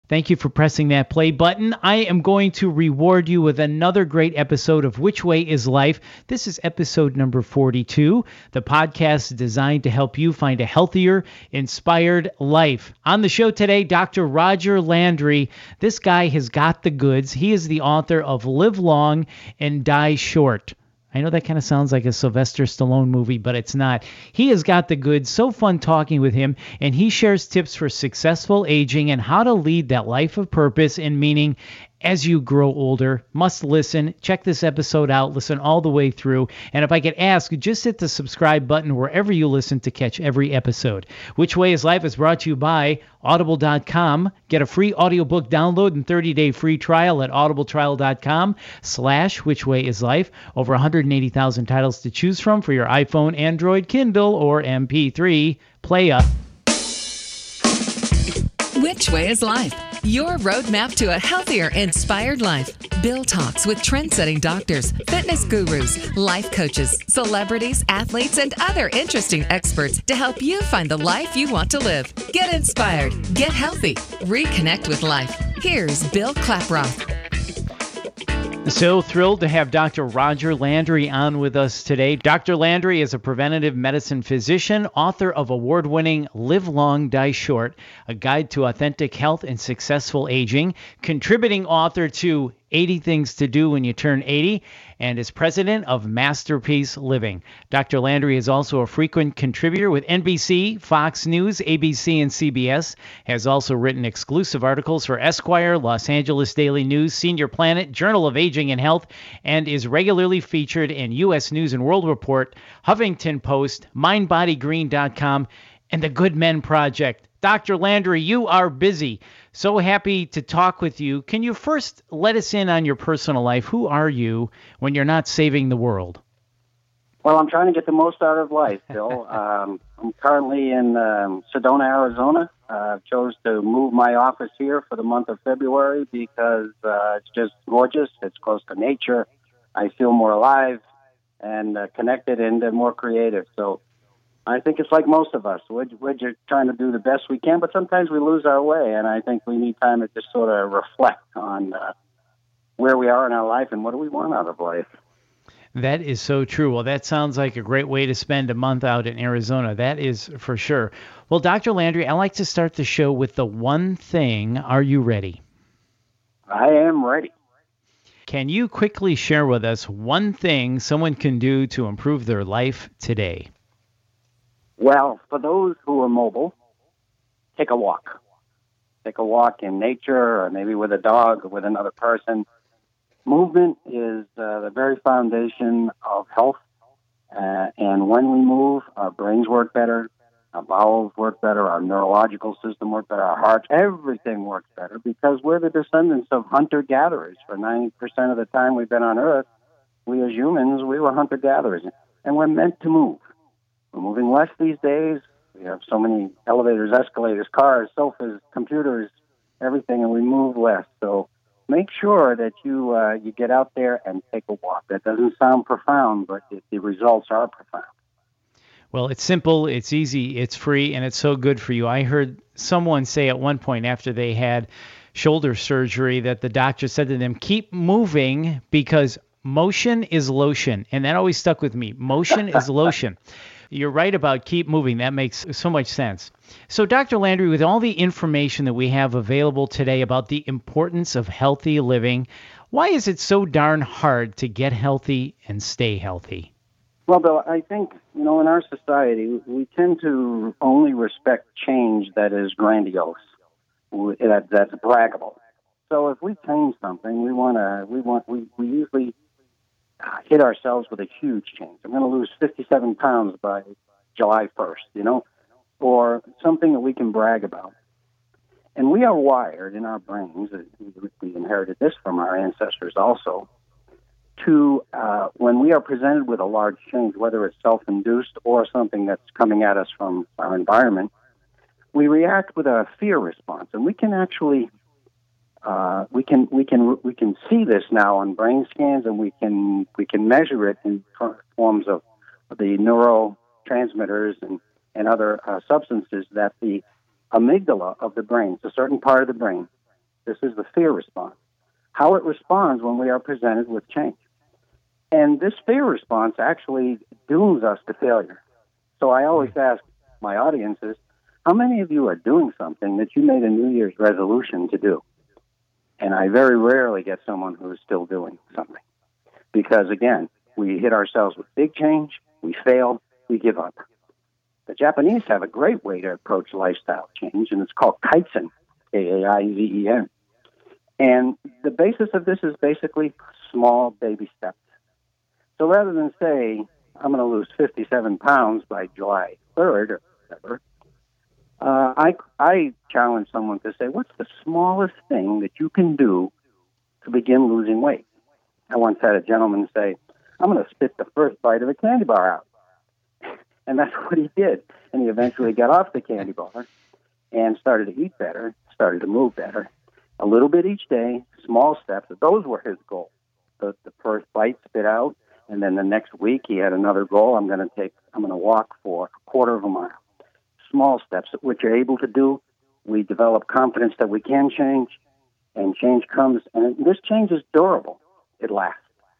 Thank you for pressing that play button. I am going to reward you with another great episode of Which Way is Life. This is episode number 42, the podcast designed to help you find a healthier, inspired life. On the show today, Dr. Roger Landry. This guy has got the goods. He is the author of Live Long and Die Short. I know that kind of sounds like a Sylvester Stallone movie, but it's not. He has got the goods. So fun talking with him, and he shares tips for successful aging and how to lead that life of purpose and meaning as you grow older. Must listen. Check this episode out. Listen all the way through. And if I could ask, just hit the subscribe button wherever you listen to catch every episode. Which Way is Life is brought to you by Audible.com. Get a free audiobook download and 30-day free trial at audibletrial.com/Which Way is Life. Over 180,000 titles to choose from for your iPhone, Android, Kindle, or MP3 player. Which Way is Life? Your roadmap to a healthier, inspired life. Bill talks with trend-setting doctors, fitness gurus, life coaches, celebrities, athletes, and other interesting experts to help you find the life you want to live. Get inspired, get healthy, reconnect with life. Here's Bill Klaproth. So thrilled to have Dr. Roger Landry on with us today. Dr. Landry is a preventative medicine physician, author of award-winning Live Long, Die Short, a guide to authentic health and successful aging, contributing author to 80 Things to Do When You Turn 80, and is president of Masterpiece Living. Dr. Landry is also a frequent contributor with NBC, Fox News, ABC, and CBS, has also written exclusive articles for Esquire, Los Angeles Daily News, Senior Planet, Journal of Aging and Health, and is regularly featured in U.S. News and World Report, Huffington Post, MindBodyGreen.com, and the Good Men Project. Dr. Landry, you are busy. So happy to talk with you. Can you first let us in on your personal life? Who are you when you're not saving the world? Well, I'm trying to get the most out of life, Bill. I'm currently in Sedona, Arizona. Chose to move my office here for the month of February because it's just gorgeous. It's close to nature. I feel more alive and connected and more creative. So I think it's like most of us. We're just trying to do the best we can, but sometimes we lose our way, and I think we need time to just sort of reflect on where we are in our life and what do we want out of life. That is so true. Well, that sounds like a great way to spend a month out in Arizona. That is for sure. Well, Dr. Landry, I like to start the show with the one thing. Are you ready? I am ready. Can you quickly share with us one thing someone can do to improve their life today? Well, for those who are mobile, take a walk. Take a walk in nature or maybe with a dog or with another person. Movement is the very foundation of health. And when we move, our brains work better, our bowels work better, our neurological system works better, our heart, everything works better because we're the descendants of hunter-gatherers. For 90% of the time we've been on Earth, we as humans, we were hunter-gatherers. And we're meant to move. We're moving less these days. We have so many elevators, escalators, cars, sofas, computers, everything, and we move less. So make sure that you get out there and take a walk. That doesn't sound profound, but the results are profound. Well, it's simple, it's easy, it's free, and it's so good for you. I heard someone say at one point after they had shoulder surgery that the doctor said to them, keep moving because motion is lotion. And that always stuck with me. Motion is lotion. You're right about keep moving. That makes so much sense. So, Dr. Landry, with all the information that we have available today about the importance of healthy living, why is it so darn hard to get healthy and stay healthy? Well, Bill, I think, in our society, we tend to only respect change that is grandiose, that's braggable. So if we change something, we usually hit ourselves with a huge change. I'm going to lose 57 pounds by July 1st, or something that we can brag about. And we are wired in our brains, we inherited this from our ancestors also, to, when we are presented with a large change, whether it's self-induced or something that's coming at us from our environment, we react with a fear response. And we can actually we can see this now on brain scans, and we can measure it in forms of the neurotransmitters and other substances that the amygdala of the brain, it's a certain part of the brain, This is the fear response. How it responds when we are presented with change. And this fear response actually dooms us to failure. So I always ask my audiences, how many of you are doing something that you made a New Year's resolution to do? And I very rarely get someone who is still doing something. Because, again, we hit ourselves with big change, we fail, we give up. The Japanese have a great way to approach lifestyle change, and it's called Kaizen, Kaizen. And the basis of this is basically small baby steps. So rather than say, I'm going to lose 57 pounds by July 3rd or whatever, I challenge someone to say, what's the smallest thing that you can do to begin losing weight? I once had a gentleman say, I'm going to spit the first bite of a candy bar out. And that's what he did. And he eventually got off the candy bar and started to eat better, started to move better. A little bit each day, small steps. Those were his goals. The first bite, spit out. And then the next week he had another goal. I'm going to walk for a quarter of a mile. Small steps, which you're able to do. We develop confidence that we can change, and change comes. And this change is durable. It lasts.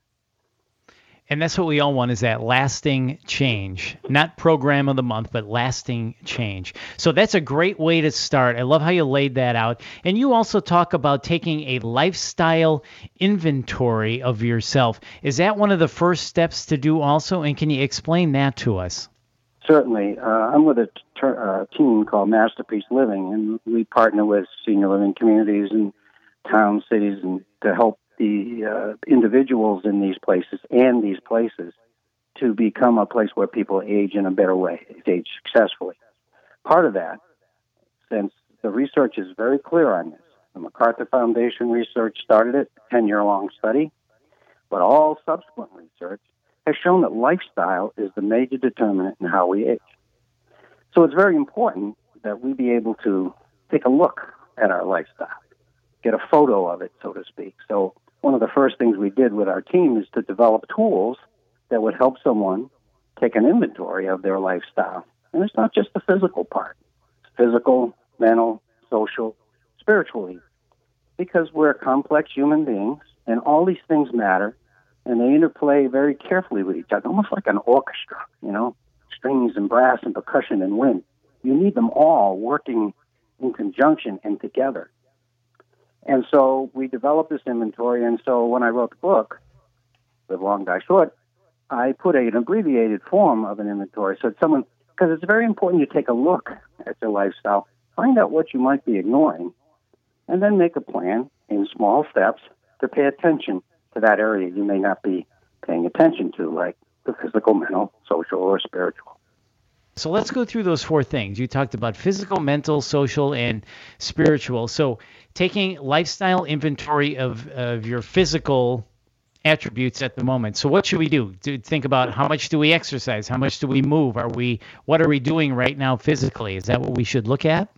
And that's what we all want, is that lasting change. Not program of the month, but lasting change. So that's a great way to start. I love how you laid that out. And you also talk about taking a lifestyle inventory of yourself. Is that one of the first steps to do also? And can you explain that to us? Certainly. I'm with a team called Masterpiece Living, and we partner with senior living communities and towns, cities, and to help the individuals in these places and these places to become a place where people age in a better way, age successfully. Part of that, since the research is very clear on this, the MacArthur Foundation research started it, a 10-year-long study, but all subsequent research has shown that lifestyle is the major determinant in how we age. So it's very important that we be able to take a look at our lifestyle, get a photo of it, so to speak. So one of the first things we did with our team is to develop tools that would help someone take an inventory of their lifestyle. And it's not just the physical part. It's physical, mental, social, spiritually. Because we're complex human beings, and all these things matter, and they interplay very carefully with each other, almost like an orchestra, strings and brass and percussion and wind. You need them all working in conjunction and together. And so we developed this inventory, and so when I wrote the book, Live Long, Die Short, I put an abbreviated form of an inventory so that someone, because it's very important you take a look at your lifestyle, find out what you might be ignoring, and then make a plan in small steps to pay attention to that area you may not be paying attention to, like the physical, mental, social, or spiritual. So let's go through those four things. You talked about physical, mental, social, and spiritual. So taking lifestyle inventory of your physical attributes at the moment. So what should we do? Think about how much do we exercise? How much do we move? What are we doing right now physically? Is that what we should look at?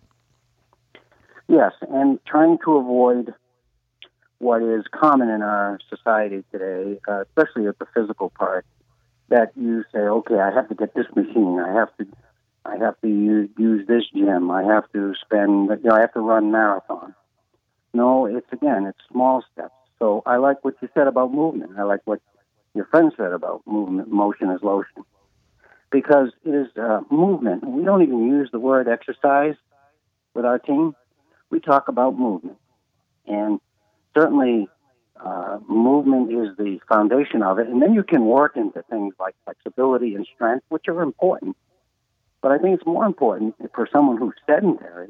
Yes, and trying to avoid what is common in our society today, especially at the physical part, that you say, okay, I have to get this machine, I have to use this gym, I have to I have to run marathon. No, it's small steps. So I like what you said about movement. I like what your friend said about movement. Motion is lotion. Because it is movement. We don't even use the word exercise with our team. We talk about movement. And certainly movement is the foundation of it. And then you can work into things like flexibility and strength, which are important. But I think it's more important for someone who's sedentary.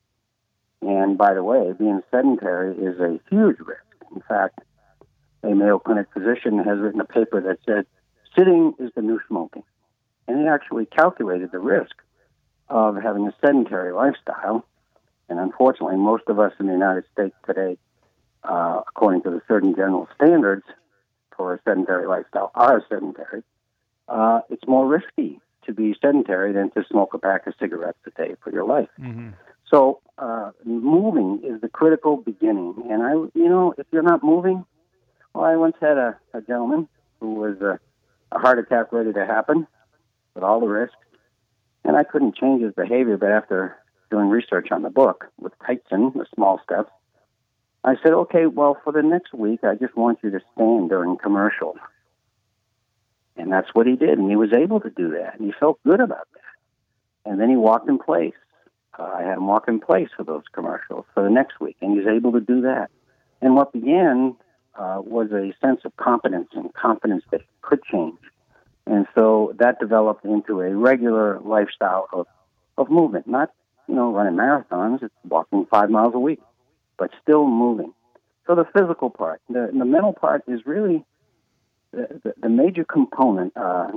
And by the way, being sedentary is a huge risk. In fact, a Mayo Clinic physician has written a paper that said sitting is the new smoking. And he actually calculated the risk of having a sedentary lifestyle. And unfortunately, most of us in the United States today, according to the Surgeon General standards for a sedentary lifestyle, are sedentary. It's more risky to be sedentary than to smoke a pack of cigarettes a day for your life. Mm-hmm. So moving is the critical beginning. And if you're not moving, I once had a gentleman who was a heart attack ready to happen with all the risks, and I couldn't change his behavior. But after doing research on the book with Kaizen, the small steps, I said, okay, well, for the next week, I just want you to stand during commercials. And that's what he did, and he was able to do that, and he felt good about that. And then he walked in place. I had him walk in place for those commercials for the next week, and he was able to do that. And what began was a sense of competence and confidence that he could change. And so that developed into a regular lifestyle of movement, not, running marathons. It's walking 5 miles a week, but still moving. So the physical part, the mental part is really the major component.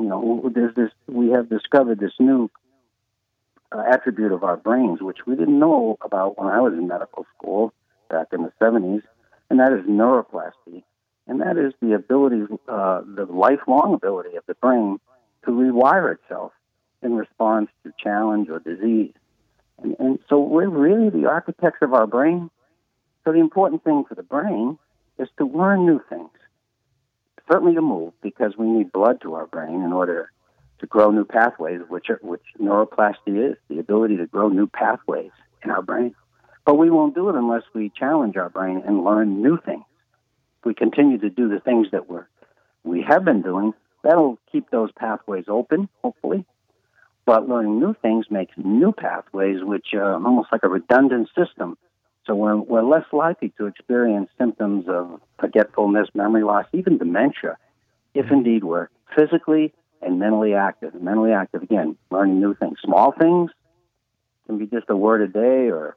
We have discovered this new attribute of our brains, which we didn't know about when I was in medical school back in the 70s, and that is neuroplasticity. And that is the ability, the lifelong ability of the brain to rewire itself in response to challenge or disease. And so we're really the architects of our brain. So the important thing for the brain is to learn new things. Certainly to move, because we need blood to our brain in order to grow new pathways, which neuroplasticity is, the ability to grow new pathways in our brain. But we won't do it unless we challenge our brain and learn new things. If we continue to do the things that we have been doing, that'll keep those pathways open, hopefully. But learning new things makes new pathways, which are almost like a redundant system. So we're less likely to experience symptoms of forgetfulness, memory loss, even dementia, if indeed we're physically and mentally active. Mentally active, again, learning new things. Small things can be just a word a day, or,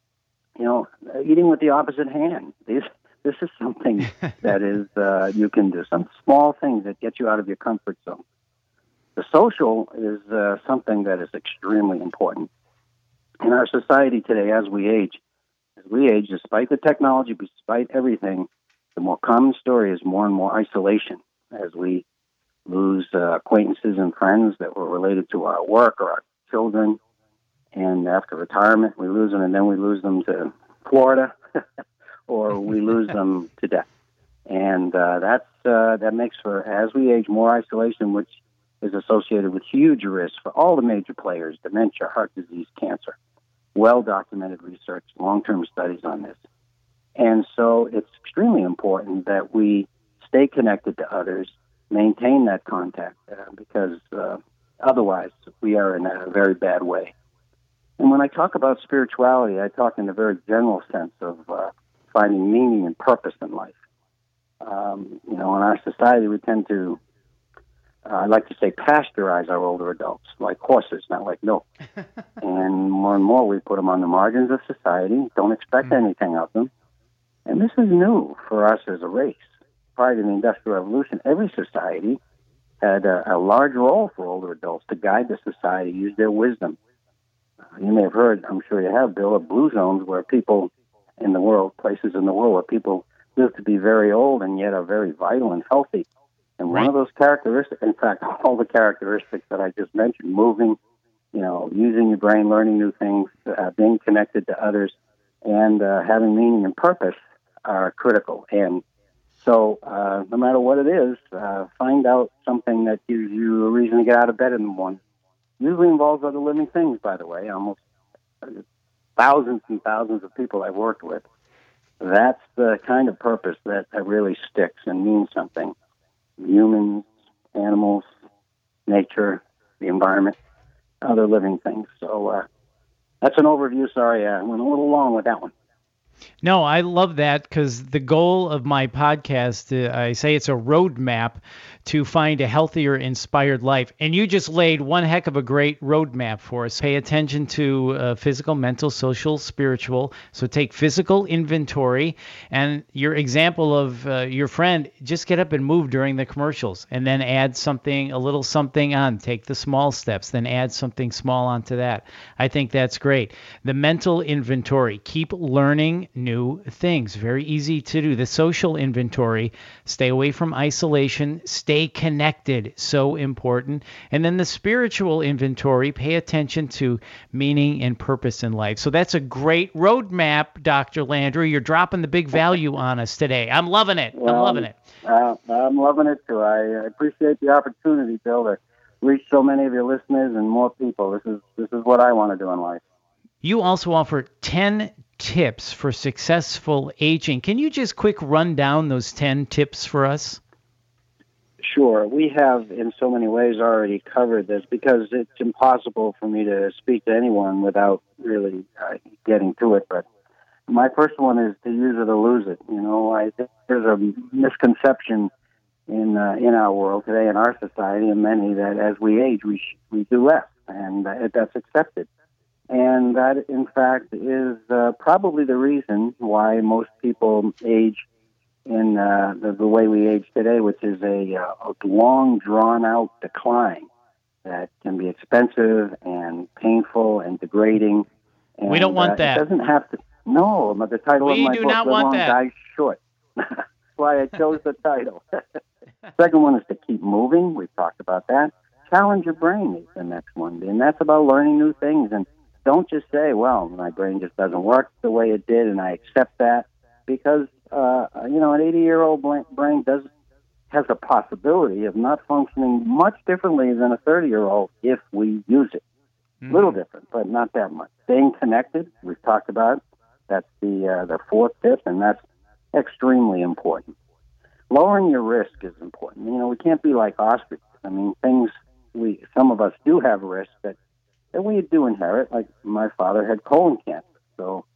eating with the opposite hand. This is something that is you can do. Some small things that get you out of your comfort zone. The social is something that is extremely important. In our society today, as we age, despite the technology, despite everything, the more common story is more and more isolation as we lose acquaintances and friends that were related to our work or our children. And after retirement, we lose them, and then we lose them to Florida, or we lose them to death. And that makes for, as we age, more isolation, which is associated with huge risks for all the major players: dementia, heart disease, cancer. Well-documented research, long-term studies on this. And so it's extremely important that we stay connected to others, maintain that contact, because otherwise we are in a very bad way. And when I talk about spirituality, I talk in a very general sense of finding meaning and purpose in life. In our society, we tend to, I like to say, pasteurize our older adults like horses, not like milk. And more we put them on the margins of society, don't expect anything of them. And this is new for us as a race. Prior to the Industrial Revolution, every society had a large role for older adults to guide the society, use their wisdom. You may have heard, I'm sure you have, Bill, of blue zones where people in the world, places in the world where people live to be very old and yet are very vital and healthy. And one of those characteristics, in fact, all the characteristics that I just mentioned, moving, using your brain, learning new things, being connected to others, and having meaning and purpose are critical. And so no matter what it is, find out something that gives you a reason to get out of bed in the morning. Usually involves other living things, by the way. Almost thousands and thousands of people I've worked with. That's the kind of purpose that really sticks and means something. Humans, animals, nature, the environment, other living things. So that's an overview. Sorry, I went a little long with that one. No, I love that, because the goal of my podcast, I say it's a roadmap to find a healthier, inspired life. And you just laid one heck of a great roadmap for us. Pay attention to physical, mental, social, spiritual. So take physical inventory. And your example of your friend, just get up and move during the commercials, and then add something, a little something on. Take the small steps, then add something small onto that. I think that's great. The mental inventory, keep learning new things. Very easy to do. The social inventory, stay away from isolation, stay connected, so important. And then the spiritual inventory, pay attention to meaning and purpose in life. So that's a great roadmap, Dr. Landry. You're dropping the big value on us today. I'm loving it. Well, I'm loving it. I'm loving it too. I appreciate the opportunity, Bill, to reach so many of your listeners and more people. This is what I want to do in life. You also offer 10 tips for successful aging. Can you just quick run down those 10 tips for us? Sure. We have, in so many ways, already covered this because it's impossible for me to speak to anyone without really getting to it. But my first one is to use it or lose it. You know, I think there's a misconception in our world today, in our society, and many, that as we age, we do less, and that's accepted. And that, in fact, is probably the reason why most people age in the way we age today, which is a long, drawn-out decline that can be expensive and painful and degrading. And, we don't want that. It doesn't have to. No, but the title of my book, Live Long, Die Short. That's why I chose the title. Second one is to keep moving. We've talked about that. Challenge your brain is the next one, and that's about learning new things. And don't just say, well, my brain just doesn't work the way it did, and I accept that, because, an 80-year-old brain has a possibility of not functioning much differently than a 30-year-old if we use it. A little different, but not that much. Staying connected, we've talked about. That's the fourth tip, and that's extremely important. Lowering your risk is important. We can't be like ostriches. I mean, some of us do have risks that we do inherit. Like my father had colon cancer. So,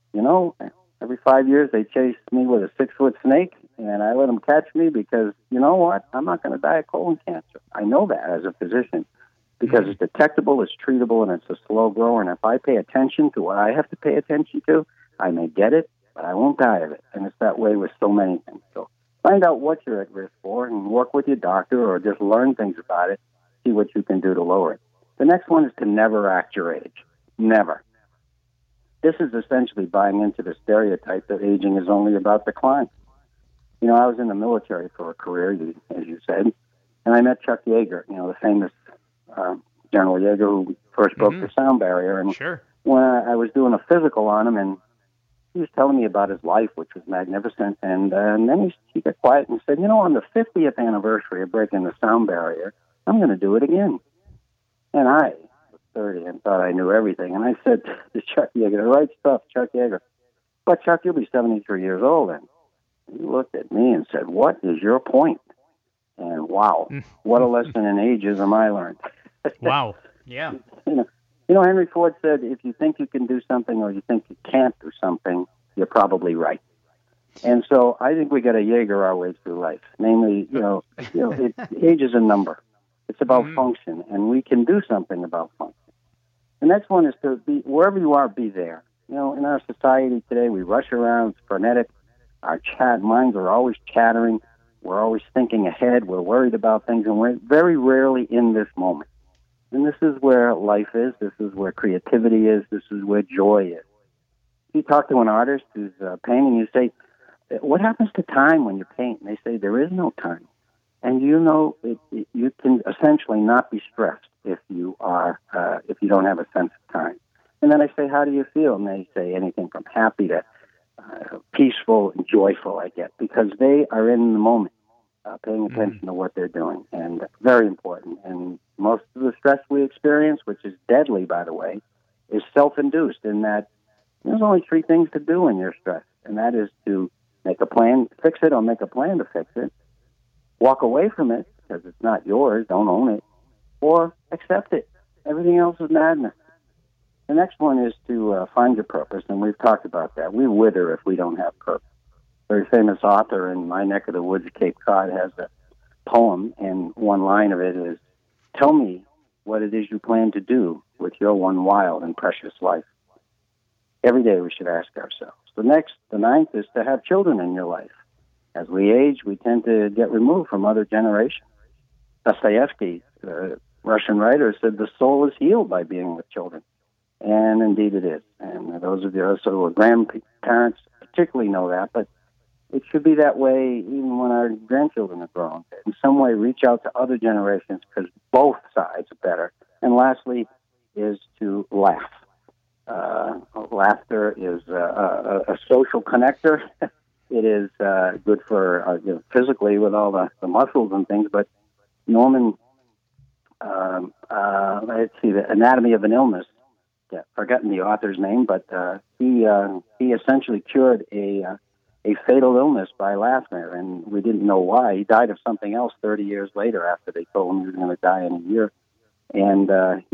every 5 years they chased me with a 6-foot snake, and I let them catch me because, you know what? I'm not going to die of colon cancer. I know that as a physician because it's detectable, it's treatable, and it's a slow grower. And if I pay attention to what I have to pay attention to, I may get it, but I won't die of it. And it's that way with so many things. So find out what you're at risk for and work with your doctor, or just learn things about it, see what you can do to lower it. The next one is to never act your age. Never. This is essentially buying into the stereotype that aging is only about decline. I was in the military for a career, as you said, and I met Chuck Yeager, the famous General Yeager who first broke the sound barrier. And sure. When I was doing a physical on him, and he was telling me about his life, which was magnificent, and then he got quiet and said, on the 50th anniversary of breaking the sound barrier, I'm going to do it again. And I was 30 and thought I knew everything. And I said to Chuck Yeager, the right stuff, Chuck Yeager, but Chuck, you'll be 73 years old then. He looked at me and said, what is your point? And wow, what a lesson in ageism I learned. Wow, yeah. Henry Ford said, if you think you can do something or you think you can't do something, you're probably right. And so I think we got to Yeager our way through life. Namely, age is a number. It's about function, and we can do something about function. The next one is to be, wherever you are, be there. In our society today, we rush around, it's frenetic. Our minds are always chattering. We're always thinking ahead. We're worried about things, and we're very rarely in this moment. And this is where life is. This is where creativity is. This is where joy is. You talk to an artist who's painting, you say, what happens to time when you paint? And they say, there is no time. And you can essentially not be stressed if you don't have a sense of time. And then I say, how do you feel? And they say anything from happy to peaceful and joyful, I get, because they are in the moment, paying attention to what they're doing. And very important. And most of the stress we experience, which is deadly, by the way, is self-induced in that there's only 3 things to do when you're stressed. And that is to make a plan, fix it, or make a plan to fix it. Walk away from it because it's not yours, don't own it, or accept it. Everything else is madness. The next one is to find your purpose, and we've talked about that. We wither if we don't have purpose. A very famous author in my neck of the woods, Cape Cod, has a poem, and one line of it is, tell me what it is you plan to do with your one wild and precious life. Every day we should ask ourselves. The ninth is to have children in your life. As we age, we tend to get removed from other generations. Dostoevsky, the Russian writer, said the soul is healed by being with children. And indeed it is. And those of us who are grandparents particularly know that, but it should be that way even when our grandchildren are grown. In some way, reach out to other generations because both sides are better. And lastly is to laugh. Laughter is a social connector. It is good for physically with all the muscles and things. But Norman, let's see, the Anatomy of an Illness forgotten the author's name, but he essentially cured a fatal illness by laughter, and we didn't know why. He died of something else 30 years later after they told him he was going to die in a year. And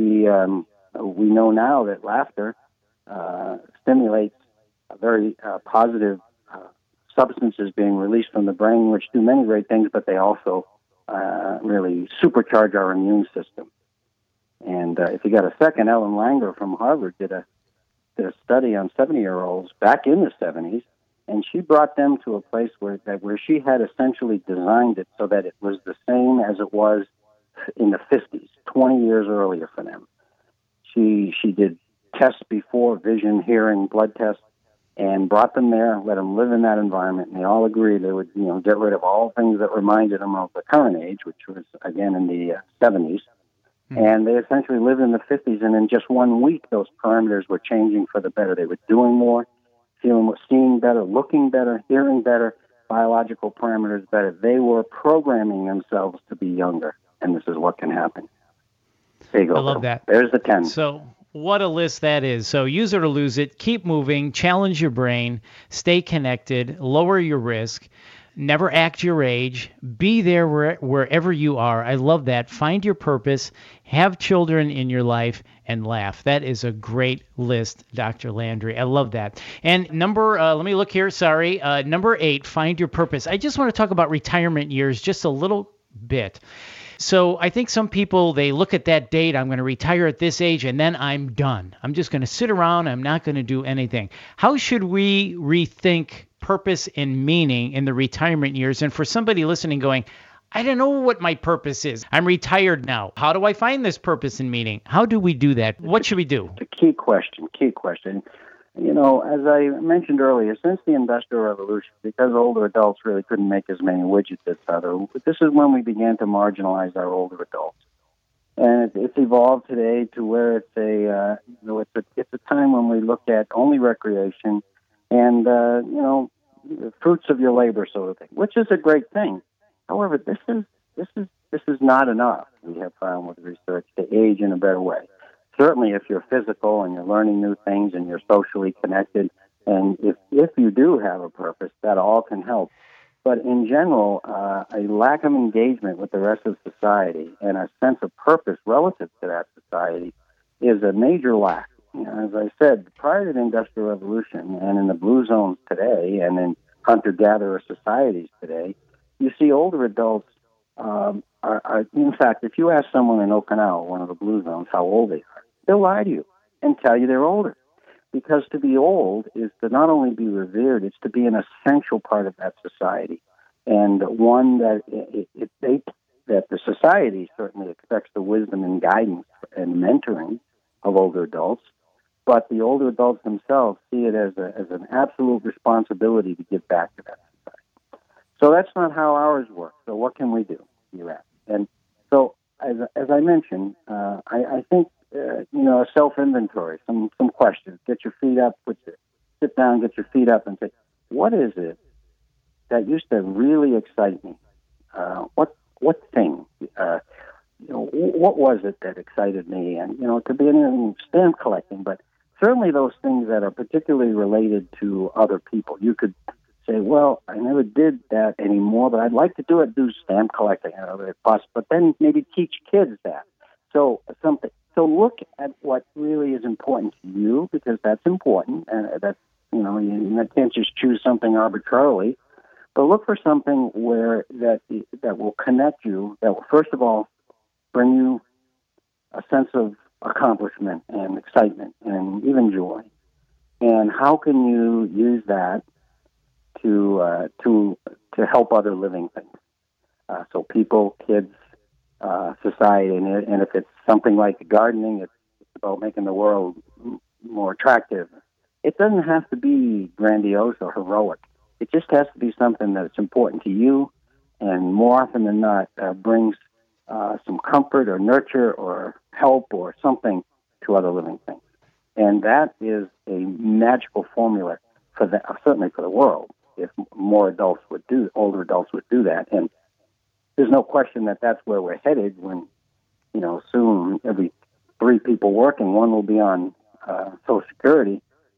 we know now that laughter stimulates a very positive substances being released from the brain, which do many great things, but they also really supercharge our immune system. And if you got a second, Ellen Langer from Harvard did a study on 70-year-olds back in the 70s, and she brought them to a place where she had essentially designed it so that it was the same as it was in the 50s, 20 years earlier for them. She did tests before, vision, hearing, blood tests, and brought them there, let them live in that environment, and they all agreed they would, get rid of all things that reminded them of the current age, which was, again, in the 70s. And they essentially lived in the 50s, and in just 1 week, those parameters were changing for the better. They were doing more, seeing better, looking better, hearing better, biological parameters better. They were programming themselves to be younger, and this is what can happen. There you go. I love that. There's the 10. So what a list that is. So use it or lose it. Keep moving. Challenge your brain. Stay connected. Lower your risk. Never act your age. Be there wherever you are. I love that. Find your purpose. Have children in your life and laugh. That is a great list, Dr. Landry. I love that. And let me look here. Sorry. Number 8, find your purpose. I just want to talk about retirement years just a little bit. So I think some people, they look at that date, I'm going to retire at this age, and then I'm done. I'm just going to sit around. I'm not going to do anything. How should we rethink purpose and meaning in the retirement years? And for somebody listening going, I don't know what my purpose is. I'm retired now. How do I find this purpose and meaning? How do we do that? What should we do? It's a key question. As I mentioned earlier, since the Industrial Revolution, because older adults really couldn't make as many widgets as others, this is when we began to marginalize our older adults. And it's evolved today to where it's a time when we look at only recreation and, the fruits of your labor sort of thing, which is a great thing. However, this is not enough, we have found with research, to age in a better way. Certainly if you're physical and you're learning new things and you're socially connected, and if you do have a purpose, that all can help. But in general, a lack of engagement with the rest of society and a sense of purpose relative to that society is a major lack. As I said, prior to the Industrial Revolution and in the blue zones today and in hunter-gatherer societies today, you see older adults are, in fact, if you ask someone in Okinawa, one of the blue zones, how old they are, they'll lie to you and tell you they're older. Because to be old is to not only be revered, it's to be an essential part of that society. And one that that the society certainly expects the wisdom and guidance and mentoring of older adults, but the older adults themselves see it as an absolute responsibility to give back to that society. So that's not how ours work. So what can we do? You ask. And so, as I mentioned, I think a self-inventory, some questions. Get your feet up. Sit down, get your feet up, and say, what is it that used to really excite me? What thing? What was it that excited me? And it could be anything, stamp collecting, but certainly those things that are particularly related to other people. You could say, well, I never did that anymore, but I'd like to do stamp collecting, if possible. But then maybe teach kids that. So something. So look at what really is important to you, because that's important, and that's you can't just choose something arbitrarily. But look for something that will connect you. That will, first of all, bring you a sense of accomplishment and excitement and even joy. And how can you use that to help other living things? So people, kids, society, and if it's something like gardening, it's about making the world more attractive. It doesn't have to be grandiose or heroic. It just has to be something that's important to you, and more often than not brings some comfort or nurture or help or something to other living things. And that is a magical formula certainly for the world. If more older adults would do that, and there's no question that that's where we're headed when, soon every 3 people working, 1 will be on Social Security.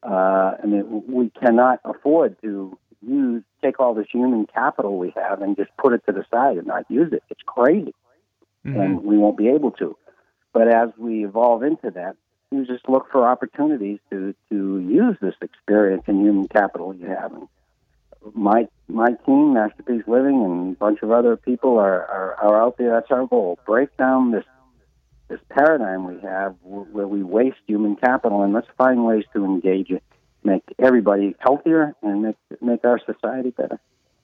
We cannot afford to take all this human capital we have and just put it to the side and not use it. It's crazy, and we won't be able to. But as we evolve into that, you just look for opportunities to use this experience and human capital you have. And my team, Masterpiece Living, and a bunch of other people are out there. That's our goal. Break down this paradigm we have where we waste human capital, and let's find ways to engage it, make everybody healthier, and make our society better.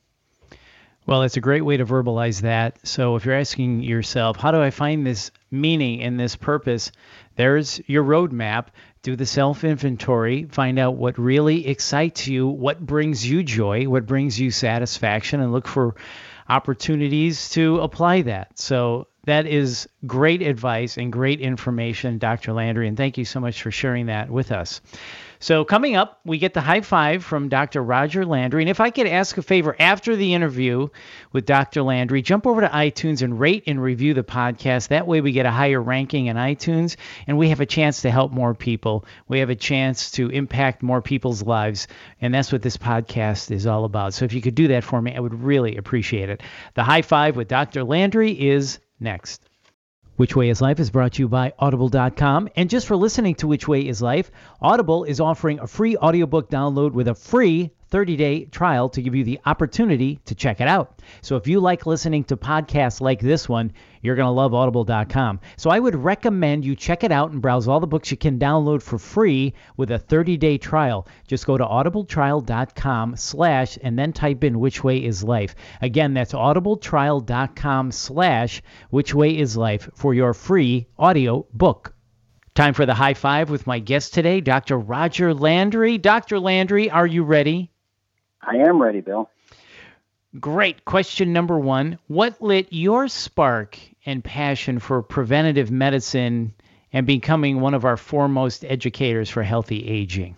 Well, it's a great way to verbalize that. So if you're asking yourself, how do I find this meaning and this purpose? There's your roadmap. Do the self-inventory. Find out what really excites you, what brings you joy, what brings you satisfaction, and look for opportunities to apply that. So that is great advice and great information, Dr. Landry, and thank you so much for sharing that with us. So coming up, we get the high five from Dr. Roger Landry. And if I could ask a favor after the interview with Dr. Landry, jump over to iTunes and rate and review the podcast. That way we get a higher ranking in iTunes, and we have a chance to help more people. We have a chance to impact more people's lives, and that's what this podcast is all about. So if you could do that for me, I would really appreciate it. The high five with Dr. Landry is next. Which Way is Life is brought to you by Audible.com. And just for listening to Which Way is Life, Audible is offering a free audiobook download with a free 30-day trial to give you the opportunity to check it out. So if you like listening to podcasts like this one, you're going to love Audible.com. So I would recommend you check it out and browse all the books you can download for free with a 30-day trial. Just go to audibletrial.com/ and then type in Which Way is Life. Again, that's audibletrial.com/ Which Way is Life for your free audio book. Time for the high five with my guest today, Dr. Roger Landry. Dr. Landry, are you ready? I am ready, Bill. Great. Question number one. What lit your spark and passion for preventative medicine and becoming one of our foremost educators for healthy aging?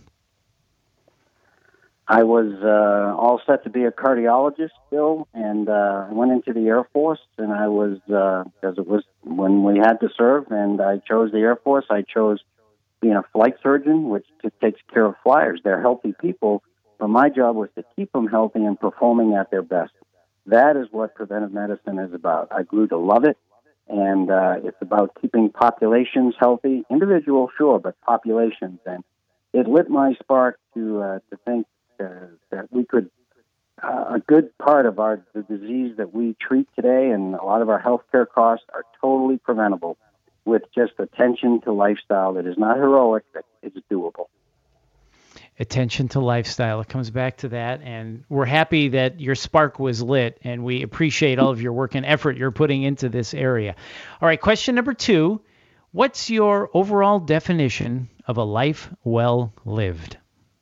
I was all set to be a cardiologist, Bill, and I went into the Air Force, and I was, because it was when we had to serve, and I chose the Air Force. I chose being a flight surgeon, which takes care of flyers. They're healthy people, but my job was to keep them healthy and performing at their best. That is what preventive medicine is about. I grew to love it, and it's about keeping populations healthy, individual, sure, but populations. And it lit my spark to think that we could, a good part of the disease that we treat today and a lot of our healthcare costs are totally preventable with just attention to lifestyle that is not heroic, that it's doable. Attention to lifestyle. It comes back to that, and we're happy that your spark was lit, and we appreciate all of your work and effort you're putting into this area. All right, question number two. What's your overall definition of a life well lived?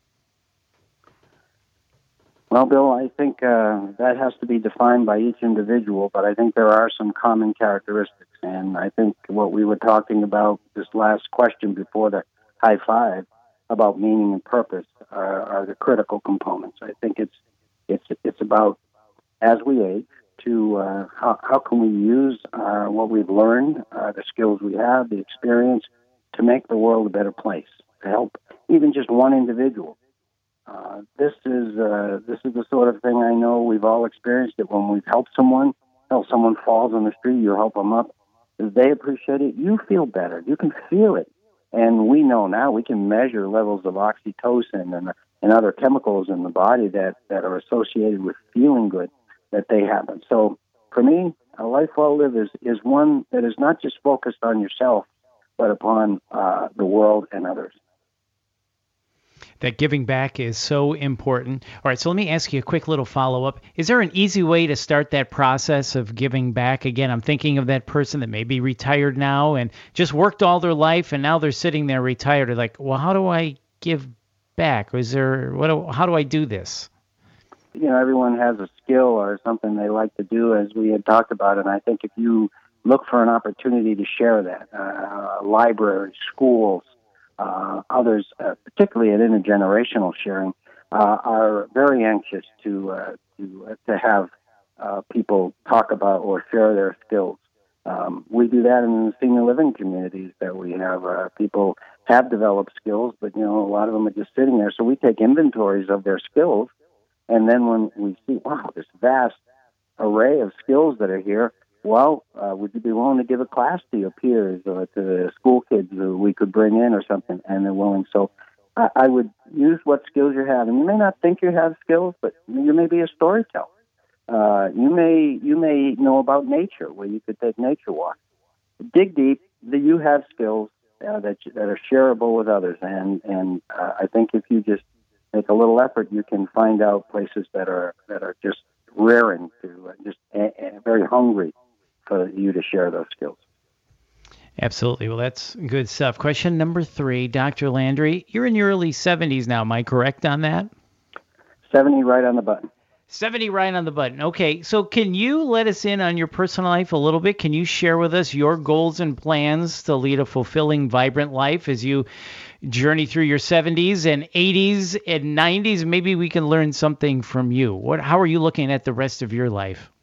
Well, Bill, I think that has to be defined by each individual, but I think there are some common characteristics. And I think what we were talking about this last question before the high five about meaning and purpose are the critical components. I think it's about, as we age, to how can we use what we've learned, the skills we have, the experience, to make the world a better place, to help even just one individual. This is the sort of thing I know we've all experienced it when we've helped someone. Someone falls on the street, you help them up. If they appreciate it, you feel better. You can feel it. And we know now we can measure levels of oxytocin and other chemicals in the body that are associated with feeling good that they happen. So for me, a life well lived is one that is not just focused on yourself, but upon the world and others. That giving back is so important. All right, so let me ask you a quick little follow-up. Is there an easy way to start that process of giving back? Again, I'm thinking of that person that may be retired now and just worked all their life, and now they're sitting there retired. They're like, well, how do I give back? How do I do this? You know, everyone has a skill or something they like to do, as we had talked about, and I think if you look for an opportunity to share that, libraries, schools, others, particularly at intergenerational sharing, are very anxious to have people talk about or share their skills. We do that in the senior living communities that we have. People have developed skills, but, a lot of them are just sitting there. So we take inventories of their skills, and then when we see, wow, this vast array of skills that are here, well, would you be willing to give a class to your peers or to the school kids who we could bring in or something? And they're willing. So I would use what skills you have. And you may not think you have skills, but you may be a storyteller. You may know about nature, where you could take nature walks. Dig deep. You have skills that are shareable with others, and I think if you just make a little effort, you can find out places that are just raring to, just very hungry for you to share those skills. Absolutely. Well, that's good stuff. Question number 3, Dr. Landry. You're in your early 70s now. Am I correct on that? 70 right on the button. 70 right on the button. Okay, so can you let us in on your personal life a little bit? Can you share with us your goals and plans to lead a fulfilling, vibrant life as you journey through your 70s and 80s and 90s? Maybe we can learn something from you. How are you looking at the rest of your life?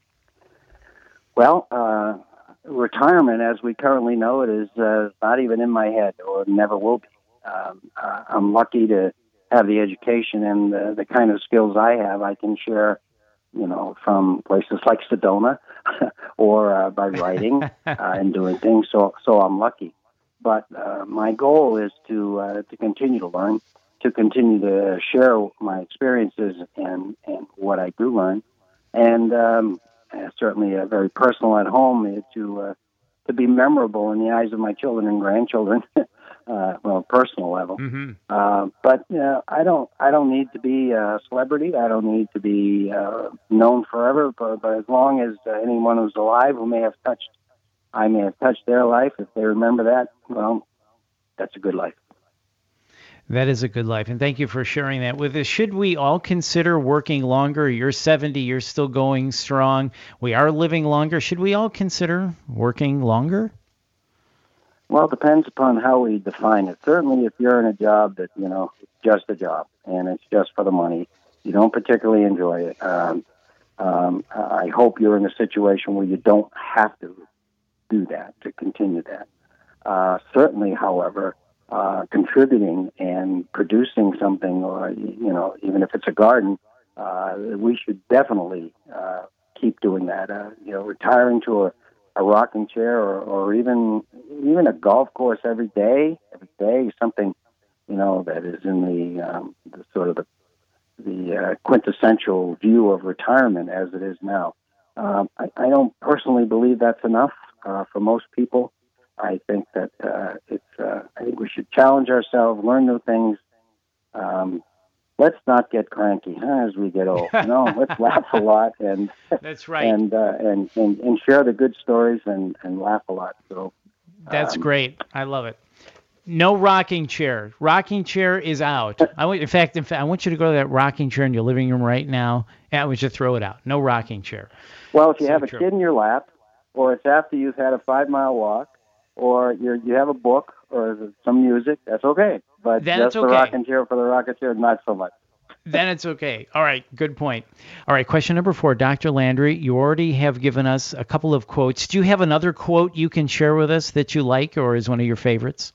Well, retirement, as we currently know it, is not even in my head, or never will be. I'm lucky to have the education and the kind of skills I have. I can share, from places like Sedona or by writing and doing things. So I'm lucky. But my goal is to continue to learn, to continue to share my experiences and what I do learn, and certainly very personal at home to be memorable in the eyes of my children and grandchildren. Personal level. Mm-hmm. But I don't need to be a celebrity. I don't need to be known forever. But as long as anyone who's alive I may have touched their life, if they remember that, well, that's a good life. That is a good life, and thank you for sharing that with us. Should we all consider working longer? You're 70, you're still going strong. We are living longer. Should we all consider working longer? Well, it depends upon how we define it. Certainly, if you're in a job that, it's just a job and it's just for the money, you don't particularly enjoy it. I hope you're in a situation where you don't have to do that, to continue that. Certainly, however, contributing and producing something, or, even if it's a garden, we should definitely keep doing that. Retiring to a rocking chair or even a golf course every day, something, that is in the sort of the quintessential view of retirement as it is now. I don't personally believe that's enough for most people. I think that I think we should challenge ourselves, learn new things. Let's not get cranky as we get old. Let's laugh a lot and that's right. And share the good stories and laugh a lot. So that's great. I love it. No rocking chair. Rocking chair is out. In fact, I want you to go to that rocking chair in your living room right now, and I want you to throw it out. No rocking chair. Well, if you have a kid in your lap, or it's after you've had a 5-mile walk, or you have a book or some music, that's okay. But then just it's okay. The rocking chair for the rocking chair, not so much. Then it's okay. All right, good point. All right, question number 4, Dr. Landry, you already have given us a couple of quotes. Do you have another quote you can share with us that you like or is one of your favorites?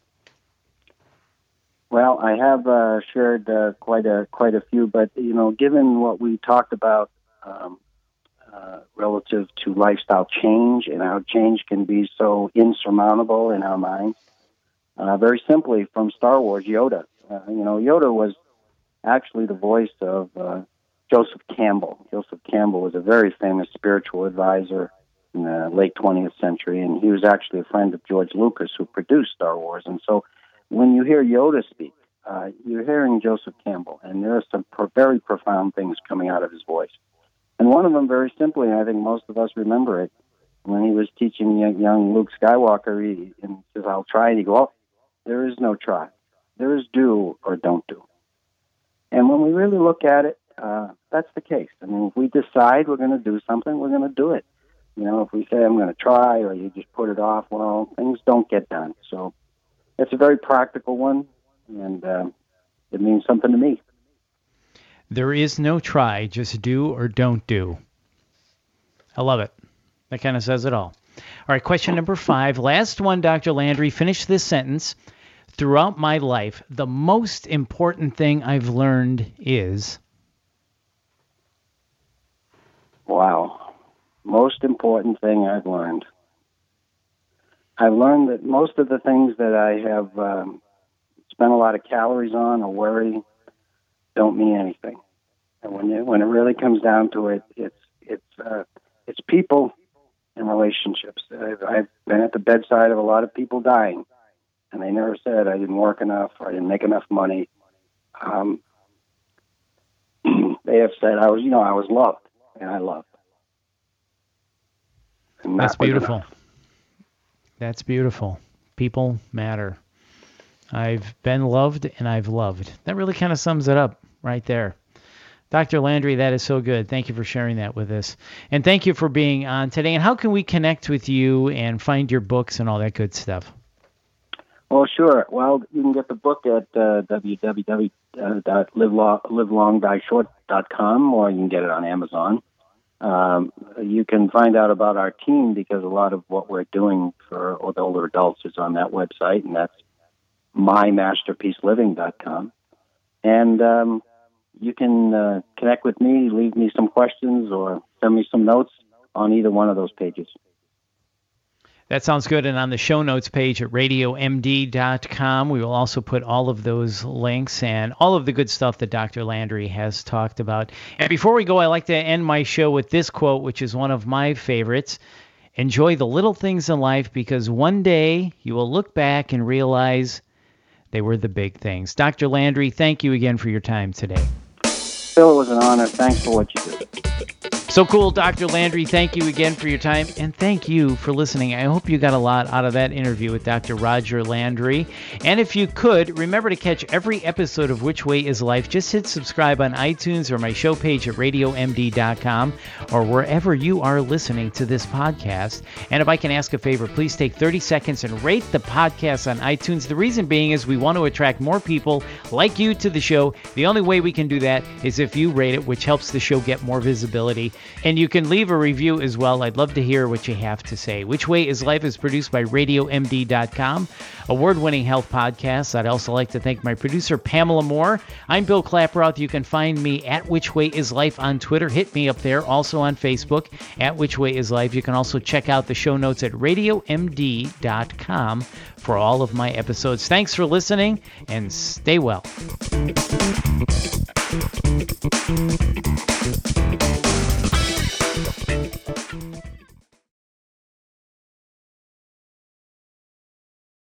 Well, I have shared quite a few, but given what we talked about relative to lifestyle change and how change can be so insurmountable in our minds, very simply from Star Wars, Yoda. Yoda was actually the voice of Joseph Campbell. Joseph Campbell was a very famous spiritual advisor in the late 20th century, and he was actually a friend of George Lucas, who produced Star Wars. And so when you hear Yoda speak, you're hearing Joseph Campbell, and there are some very profound things coming out of his voice. And one of them, very simply, I think most of us remember it, when he was teaching young Luke Skywalker, he says, "I'll try," and he goes, "Oh, there is no try. There is do or don't do." And when we really look at it, that's the case. I mean, if we decide we're going to do something, we're going to do it. If we say, "I'm going to try," or you just put it off, well, things don't get done. So it's a very practical one, and it means something to me. There is no try, just do or don't do. I love it. That kind of says it all. All right, question number 5. Last one, Dr. Landry. Finish this sentence. Throughout my life, the most important thing I've learned is... Wow. Most important thing I've learned. I've learned that most of the things that I have spent a lot of calories on or worry don't mean anything. And when it really comes down to it, it's people and relationships. I've been at the bedside of a lot of people dying, and they never said I didn't work enough or I didn't make enough money. They have said I was loved, and I loved. And that's beautiful. Enough. That's beautiful. People matter. I've been loved and I've loved. That really kind of sums it up right there. Dr. Landry, that is so good. Thank you for sharing that with us. And thank you for being on today. And how can we connect with you and find your books and all that good stuff? Well, sure. Well, you can get the book at www.livelongdieshort.com, or you can get it on Amazon. You can find out about our team because a lot of what we're doing for older adults is on that website, and that's mymasterpieceliving.com. And you can connect with me, leave me some questions, or send me some notes on either one of those pages. That sounds good. And on the show notes page at radiomd.com, we will also put all of those links and all of the good stuff that Dr. Landry has talked about. And before we go, I like to end my show with this quote, which is one of my favorites. Enjoy the little things in life because one day you will look back and realize they were the big things. Dr. Landry, thank you again for your time today. Phil, it was an honor. Thanks for what you did. So cool, Dr. Landry. Thank you again for your time, and thank you for listening. I hope you got a lot out of that interview with Dr. Roger Landry. And if you could, remember to catch every episode of Which Way is Life. Just hit subscribe on iTunes or my show page at radiomd.com or wherever you are listening to this podcast. And if I can ask a favor, please take 30 seconds and rate the podcast on iTunes. The reason being is we want to attract more people like you to the show. The only way we can do that is if you rate it, which helps the show get more visibility. And you can leave a review as well. I'd love to hear what you have to say. Which Way is Life is produced by RadioMD.com, award-winning health podcast. I'd also like to thank my producer, Pamela Moore. I'm Bill Klaproth. You can find me at Which Way is Life on Twitter. Hit me up there. Also on Facebook, at Which Way is Life. You can also check out the show notes at RadioMD.com for all of my episodes. Thanks for listening, and stay well.